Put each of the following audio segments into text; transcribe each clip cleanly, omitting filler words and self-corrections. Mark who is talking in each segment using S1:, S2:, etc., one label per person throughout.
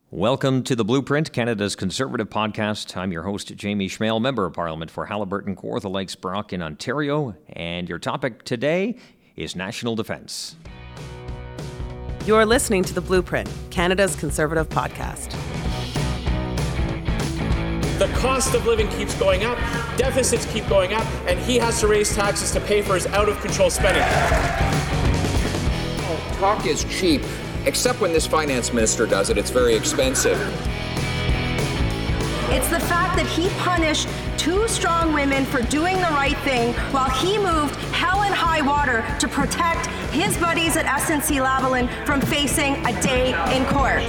S1: Welcome to The Blueprint, Canada's Conservative podcast. I'm your host, Jamie Schmale, Member of Parliament for Haliburton, Kawartha Lakes, Brock in Ontario. And your topic today is national defence.
S2: You're listening to The Blueprint, Canada's Conservative podcast.
S3: The cost of living keeps going up, deficits keep going up, and he has to raise taxes to pay for his out-of-control spending.
S4: Talk is cheap. Except when this finance minister does it, it's very expensive.
S5: It's the fact that he punished two strong women for doing the right thing while he moved hell and high water to protect his buddies at SNC-Lavalin from facing a day in court.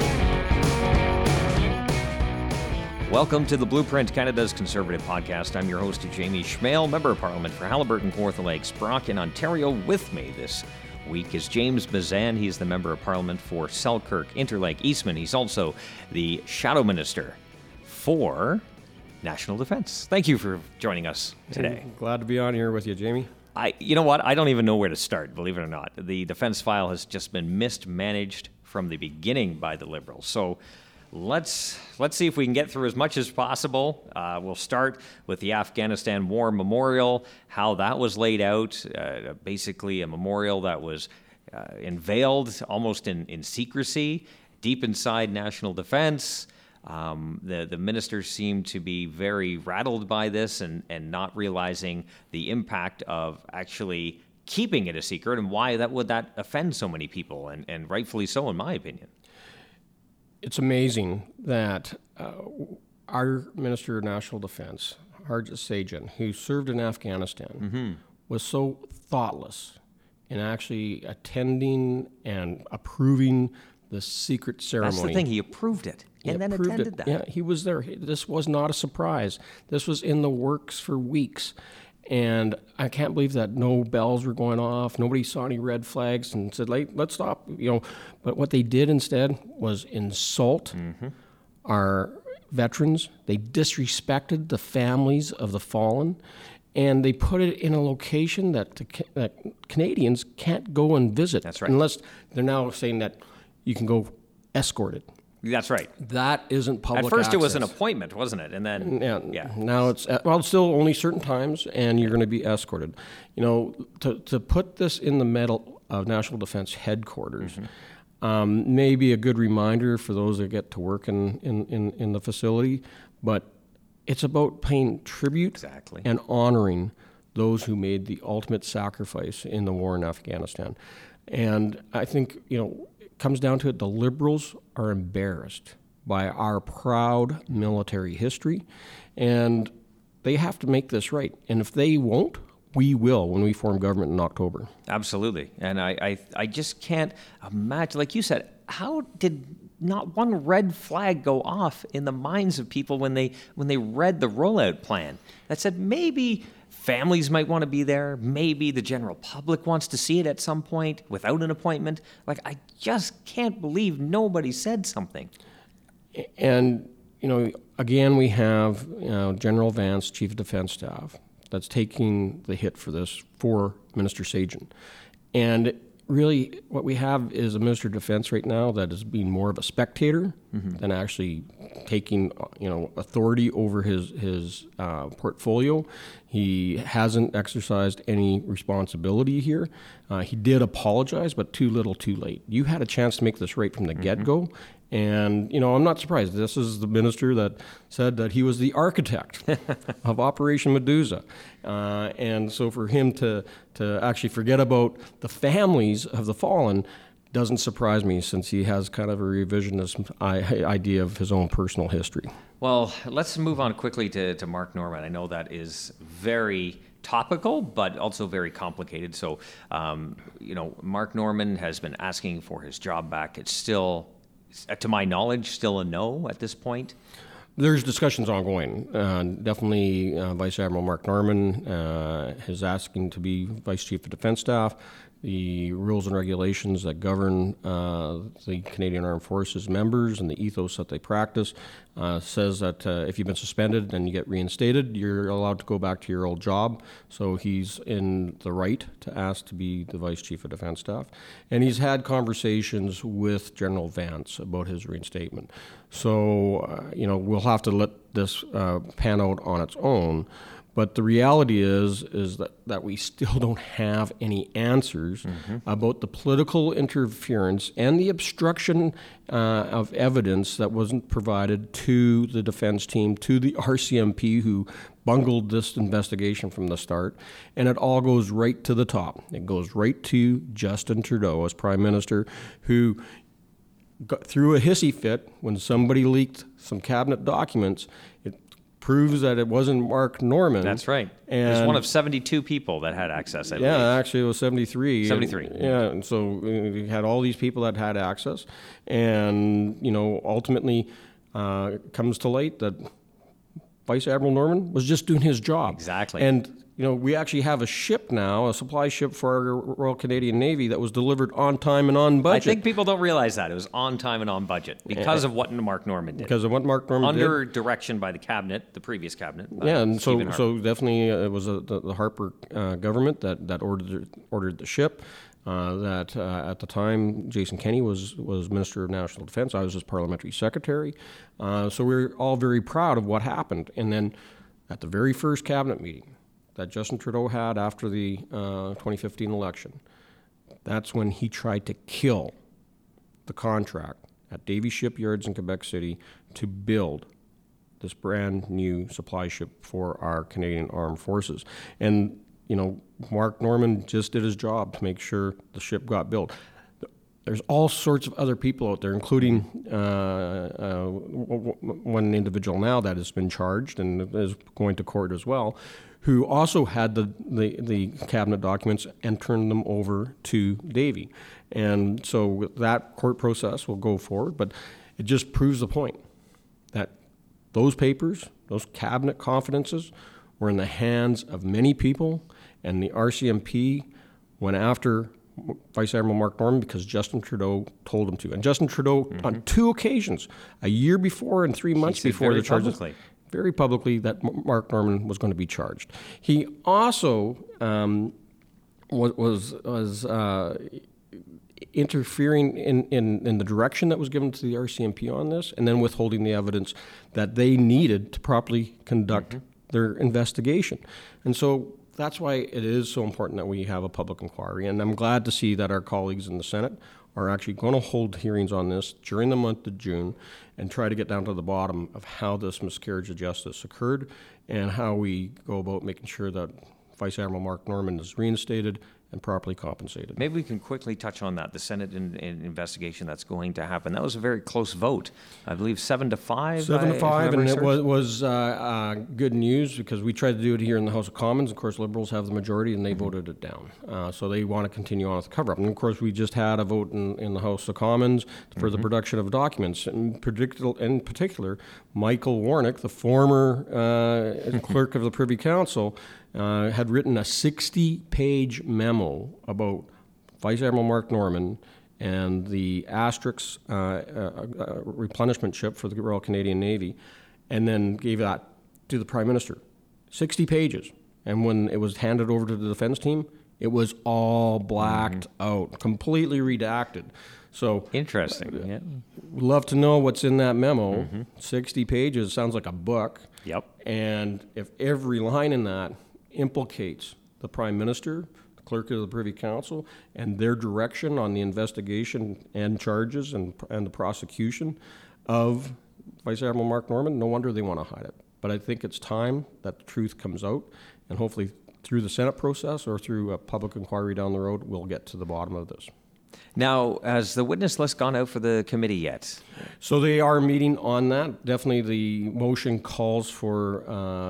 S1: Welcome to The Blueprint, Canada's Conservative podcast. I'm your host, Jamie Schmale, Member of Parliament for Haliburton, Kawartha Lakes, Brock in Ontario. With me this week is James Bezan. He's the Member of Parliament for Selkirk, Interlake, Eastman. He's also the Shadow Minister for National Defence. Thank you for joining us today.
S6: Glad to be on here with you, Jamie.
S1: You know what? I don't even know where to start, believe it or not. The defence file has just been mismanaged from the beginning by the Liberals. So let's see if we can get through as much as possible. We'll start with the Afghanistan War Memorial, how that was laid out, basically a memorial that was unveiled almost in secrecy, deep inside national defense. The ministers seem to be very rattled by this and not realizing the impact of actually keeping it a secret and why that would offend so many people, and rightfully so, in my opinion.
S6: It's amazing that our Minister of National Defense, Harjit Sajjan, who served in Afghanistan, was so thoughtless in actually attending and approving the secret ceremony.
S1: That's the thing, he approved it and then attended that.
S6: Yeah, he was there. This was not a surprise. This was in the works for weeks. And I can't believe that no bells were going off. Nobody saw any red flags and said, let's stop. But what they did instead was insult our veterans. They disrespected the families of the fallen. And they put it in a location that Canadians can't go and visit.
S1: That's right.
S6: Unless they're now saying that you can go escorted.
S1: That's right.
S6: That isn't public access.
S1: At first it was an appointment, wasn't it? And then, yeah.
S6: Now it's, still only certain times, and you're going to be escorted. To put this in the middle of National Defense Headquarters may be a good reminder for those that get to work in the facility, but it's about paying tribute and honoring those who made the ultimate sacrifice in the war in Afghanistan. And I think, comes down to it, the Liberals are embarrassed by our proud military history, and they have to make this right. And if they won't, we will when we form government in October.
S1: Absolutely. And I just can't imagine, like you said, how did not one red flag go off in the minds of people when they read the rollout plan that said maybe families might want to be there. Maybe the general public wants to see it at some point without an appointment. I just can't believe nobody said something.
S6: And, again, we have General Vance, Chief of Defense Staff, that's taking the hit for this for Minister Sajjan. And really what we have is a Minister of Defense right now that is being more of a spectator than actually taking authority over his portfolio. He hasn't exercised any responsibility here. He did apologize, but too little, too late. You had a chance to make this right from the get-go. And, I'm not surprised. This is the minister that said that he was the architect of Operation Medusa. And so for him to actually forget about the families of the fallen doesn't surprise me, since he has kind of a revisionist idea of his own personal history.
S1: Well, let's move on quickly to Mark Norman. I know that is very topical, but also very complicated. So, Mark Norman has been asking for his job back. It's still, to my knowledge, still a no at this point.
S6: There's discussions ongoing. Definitely Vice Admiral Mark Norman is asking to be Vice Chief of Defense Staff. the rules and regulations that govern the Canadian Armed Forces members and the ethos that they practice says that if you've been suspended and you get reinstated, you're allowed to go back to your old job. So he's in the right to ask to be the Vice Chief of Defence Staff. And he's had conversations with General Vance about his reinstatement. So, we'll have to let this pan out on its own. But the reality is that we still don't have any answers about the political interference and the obstruction of evidence that wasn't provided to the defense team, to the RCMP who bungled this investigation from the start. And it all goes right to the top. It goes right to Justin Trudeau as Prime Minister, who threw a hissy fit when somebody leaked some cabinet documents. It proves that it wasn't Mark Norman.
S1: That's right.
S6: And
S1: it was one of 72 people that had access, I believe.
S6: Yeah, actually it was 73.
S1: 73.
S6: And so we had all these people that had access. And, ultimately comes to light that Vice Admiral Norman was just doing his job.
S1: Exactly.
S6: And, we actually have a ship now, a supply ship for our Royal Canadian Navy that was delivered on time and on budget.
S1: I think people don't realize that. It was on time and on budget because of what Mark Norman did.
S6: Because of what Mark Norman did.
S1: Under direction by the cabinet, the previous cabinet.
S6: Yeah, and so definitely it was the Harper government that ordered the ship. That at the time, Jason Kenney was Minister of National Defense. I was his parliamentary secretary. So we're all very proud of what happened. And then at the very first cabinet meeting that Justin Trudeau had after the 2015 election, that's when he tried to kill the contract at Davie Shipyards in Quebec City to build this brand new supply ship for our Canadian Armed Forces. And Mark Norman just did his job to make sure the ship got built. There's all sorts of other people out there, including one individual now that has been charged and is going to court as well, who also had the cabinet documents and turned them over to Davie. And so that court process will go forward, but it just proves the point that those papers, those cabinet confidences, were in the hands of many people, and the RCMP went after Vice Admiral Mark Norman because Justin Trudeau told him to. And Justin Trudeau, on 2 occasions, a year before and 3 months before the charges, very publicly that Mark Norman was going to be charged. He also was interfering in the direction that was given to the RCMP on this, and then withholding the evidence that they needed to properly conduct their investigation. And so that's why it is so important that we have a public inquiry. And I'm glad to see that our colleagues in the Senate are actually going to hold hearings on this during the month of June and try to get down to the bottom of how this miscarriage of justice occurred and how we go about making sure that Vice Admiral Mark Norman is reinstated and properly compensated.
S1: Maybe we can quickly touch on that, the Senate investigation that's going to happen. That was a very close vote. I believe 7-5.
S6: 7-5, and it was good news because we tried to do it here in the House of Commons. Of course, Liberals have the majority, and they voted it down. So they want to continue on with the cover-up. And, of course, we just had a vote in the House of Commons for the production of documents. In particular, Michael Warnick, the former clerk of the Privy Council, had written a 60-page memo about Vice Admiral Mark Norman and the Asterix replenishment ship for the Royal Canadian Navy, and then gave that to the Prime Minister. 60 pages. And when it was handed over to the defense team, it was all blacked out, completely redacted. So
S1: interesting. Yeah.
S6: We'd love to know what's in that memo. 60 pages sounds like a book.
S1: Yep.
S6: And if every line in that implicates the Prime Minister, the Clerk of the Privy Council, and their direction on the investigation and charges and the prosecution of Vice Admiral Mark Norman, no wonder they want to hide it. But I think it's time that the truth comes out, and hopefully through the Senate process or through a public inquiry down the road, we'll get to the bottom of this.
S1: Now, has the witness list gone out for the committee yet?
S6: So they are meeting on that. Definitely the motion calls for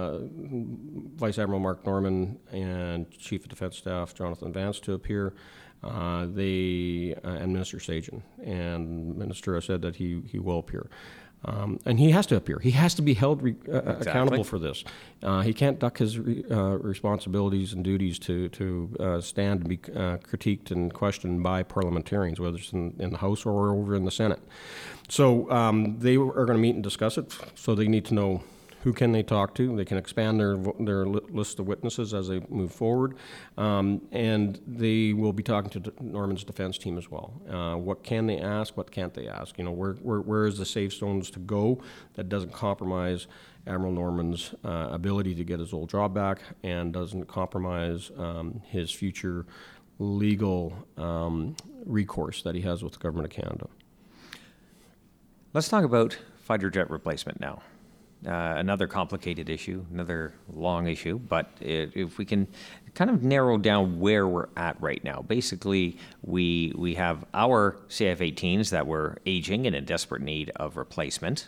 S6: Vice Admiral Mark Norman and Chief of Defence Staff Jonathan Vance to appear, and Minister Sagen. And the Minister has said that he will appear. And he has to appear. He has to be held accountable for this. He can't duck his responsibilities and duties to stand and be critiqued and questioned by parliamentarians, whether it's in the House or over in the Senate. So they are going to meet and discuss it. So they need to know who can they talk to. They can expand their list of witnesses as they move forward. And they will be talking to Norman's defense team as well. What can they ask? What can't they ask? Where is the safe zones to go that doesn't compromise Admiral Norman's ability to get his old job back and doesn't compromise his future legal recourse that he has with the Government of Canada.
S1: Let's talk about fighter jet replacement now. Another complicated issue, another long issue, but if we can kind of narrow down where we're at right now. Basically, we have our CF-18s that were aging and in desperate need of replacement.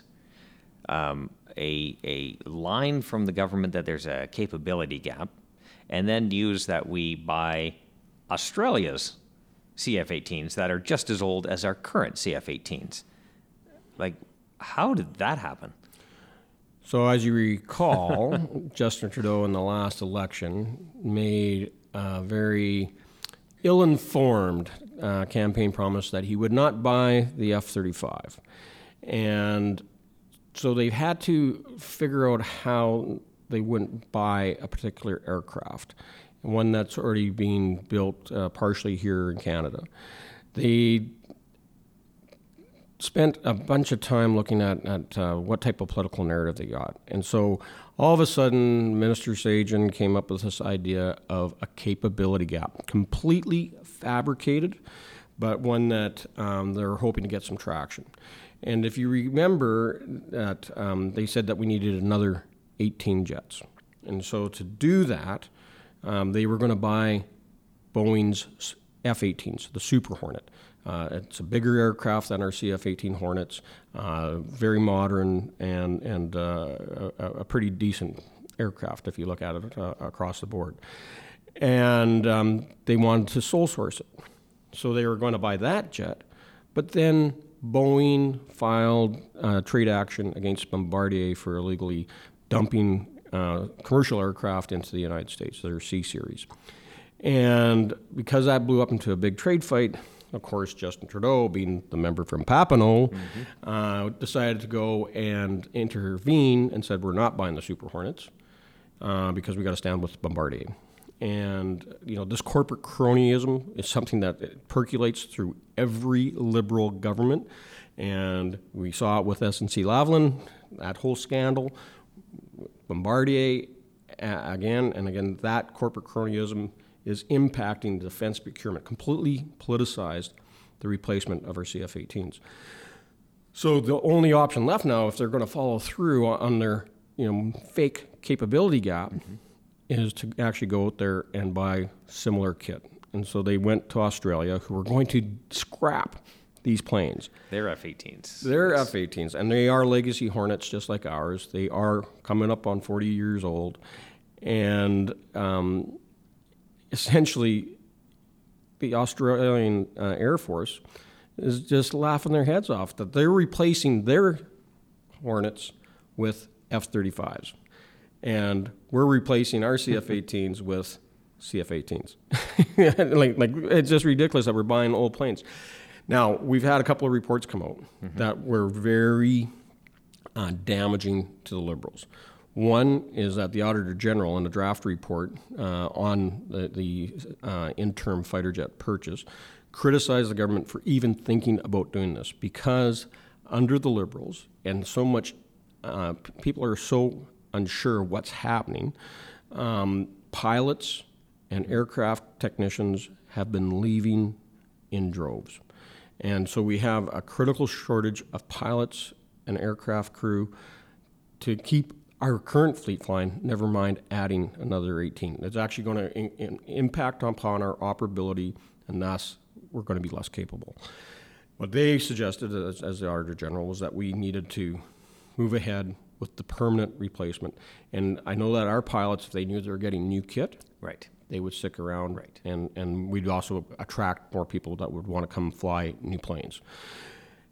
S1: A line from the government that there's a capability gap, and then news that we buy Australia's CF-18s that are just as old as our current CF-18s. Like, how did that happen?
S6: So as you recall, Justin Trudeau in the last election made a very ill-informed campaign promise that he would not buy the F-35. And so they've had to figure out how they wouldn't buy a particular aircraft, one that's already being built partially here in Canada. They spent a bunch of time looking at what type of political narrative they got. And so all of a sudden, Minister Sajjan came up with this idea of a capability gap, completely fabricated, but one that they're hoping to get some traction. And if you remember that they said that we needed another 18 jets. And so to do that, they were going to buy Boeing's F-18s, the Super Hornet. It's a bigger aircraft than our CF-18 Hornets, very modern and a pretty decent aircraft if you look at it across the board. And they wanted to sole source it. So they were going to buy that jet, but then Boeing filed trade action against Bombardier for illegally dumping commercial aircraft into the United States, their C-Series. And because that blew up into a big trade fight, of course, Justin Trudeau, being the member from Papineau, decided to go and intervene and said, we're not buying the Super Hornets because we got to stand with Bombardier. And, this corporate cronyism is something that percolates through every Liberal government. And we saw it with SNC-Lavalin, that whole scandal. Bombardier, again and again, that corporate cronyism is impacting the defense procurement, completely politicized the replacement of our CF-18s. So the only option left now, if they're going to follow through on their fake capability gap, is to actually go out there and buy similar kit. And so they went to Australia, who were going to scrap these planes.
S1: They're F-18s.
S6: They're F-18s, and they are legacy Hornets just like ours. They are coming up on 40 years old. And essentially, the Australian Air Force is just laughing their heads off that they're replacing their Hornets with F-35s. And we're replacing our CF-18s with CF-18s. like it's just ridiculous that we're buying old planes. Now, we've had a couple of reports come out that were very damaging to the Liberals. One is that the Auditor General in the draft report on the interim fighter jet purchase criticized the government for even thinking about doing this because under the Liberals, and so much people are so unsure what's happening, pilots and aircraft technicians have been leaving in droves. And so we have a critical shortage of pilots and aircraft crew to keep our current fleet flying, never mind adding another 18. It's actually going to impact upon our operability, and thus we're going to be less capable. What they suggested as the Auditor General was that we needed to move ahead with the permanent replacement. And I know that our pilots, if they knew they were getting new kit,
S1: right,
S6: they would stick around, right, and we'd also attract more people that would want to come fly new planes.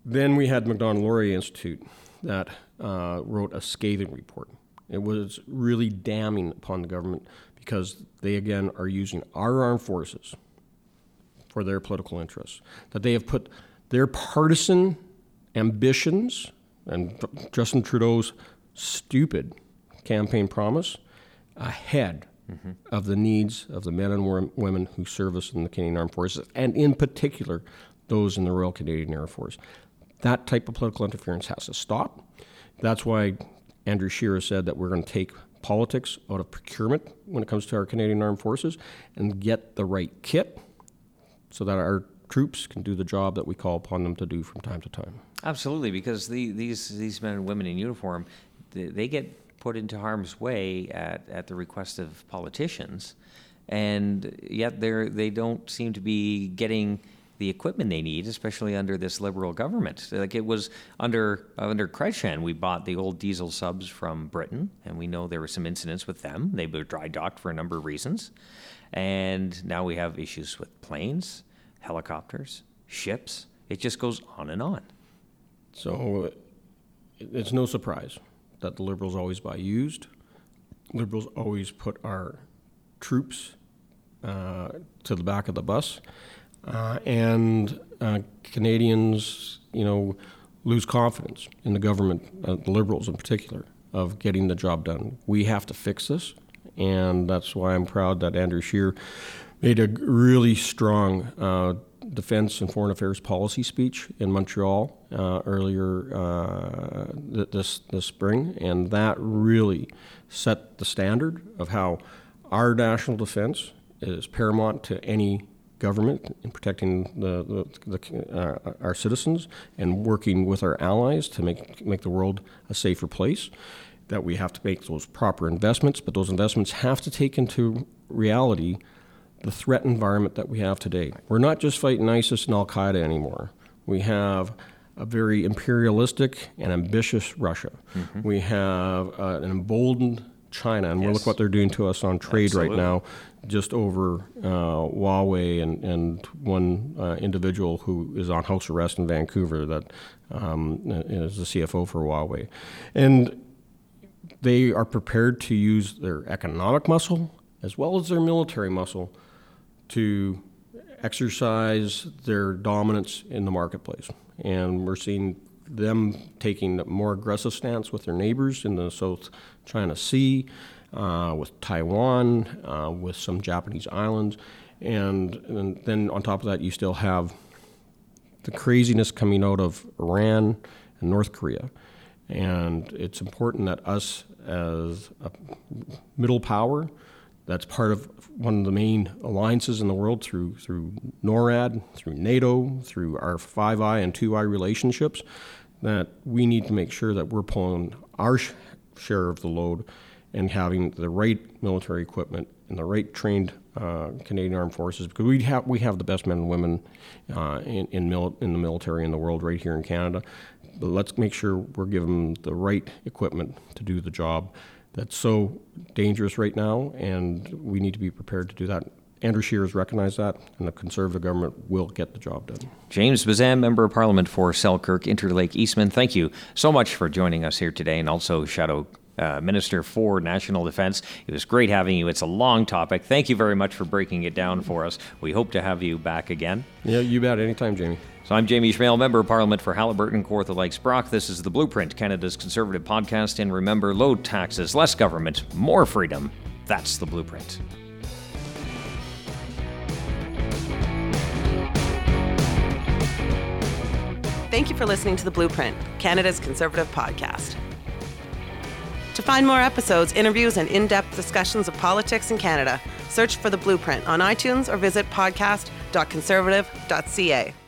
S6: Then we had Macdonald-Laurier Institute that wrote a scathing report. It was really damning upon the government because they, again, are using our armed forces for their political interests. That they have put their partisan ambitions and Justin Trudeau's stupid campaign promise ahead of the needs of the men and women who serve us in the Canadian Armed Forces, and in particular, those in the Royal Canadian Air Force. That type of political interference has to stop. That's why Andrew Scheer has said that we're going to take politics out of procurement when it comes to our Canadian Armed Forces and get the right kit so that our troops can do the job that we call upon them to do from time to time.
S1: Absolutely, because these men and women in uniform, they get put into harm's way at the request of politicians, and yet they don't seem to be getting the equipment they need, especially under this Liberal government. Like it was under Chrétien, we bought the old diesel subs from Britain, and we know there were some incidents with them. They were dry docked for a number of reasons. And now we have issues with planes, helicopters, ships. It just goes on and on.
S6: So it's no surprise that the Liberals always buy used. Liberals always put our troops to the back of the bus. And Canadians, lose confidence in the government, the Liberals in particular, of getting the job done. We have to fix this, and that's why I'm proud that Andrew Scheer made a really strong defense and foreign affairs policy speech in Montreal earlier this spring, and that really set the standard of how our national defense is paramount to any government in protecting our citizens and working with our allies to make the world a safer place. That we have to make those proper investments, but those investments have to take into reality the threat environment that we have today. We're not just fighting ISIS and Al-Qaeda anymore. We have a very imperialistic and ambitious Russia. Mm-hmm. We have an emboldened China, and look what they're doing to us on trade Absolutely. Right now, just over Huawei and one individual who is on house arrest in Vancouver that is the CFO for Huawei. And they are prepared to use their economic muscle as well as their military muscle to exercise their dominance in the marketplace. And we're seeing them taking a more aggressive stance with their neighbors in the South China Sea, with Taiwan, with some Japanese islands. And then on top of that, you still have the craziness coming out of Iran and North Korea. And it's important that us as a middle power, that's part of one of the main alliances in the world through NORAD, through NATO, through our Five Eye and Two Eye relationships, that we need to make sure that we're pulling our share of the load and having the right military equipment and the right trained Canadian Armed Forces, because we have the best men and women in the military in the world right here in Canada. But let's make sure we're giving them the right equipment to do the job that's so dangerous right now, and we need to be prepared to do that. Andrew Scheer has recognized that, and the Conservative government will get the job done. James
S1: Bazan, Member of Parliament for Selkirk, Interlake Eastman, thank you so much for joining us here today, and also Shadow Minister for National Defense. It was great having you. It's a long topic. Thank you very much for breaking it down for us. We hope to have you back again.
S6: Yeah, you bet. Anytime, Jamie.
S1: So I'm Jamie Schmale, Member of Parliament for Haliburton, Kawartha Lakes Brock. This is The Blueprint, Canada's Conservative podcast. And remember, low taxes, less government, more freedom. That's The Blueprint.
S2: Thank you for listening to The Blueprint, Canada's Conservative podcast. To find more episodes, interviews, and in-depth discussions of politics in Canada, search for The Blueprint on iTunes or visit podcast.conservative.ca.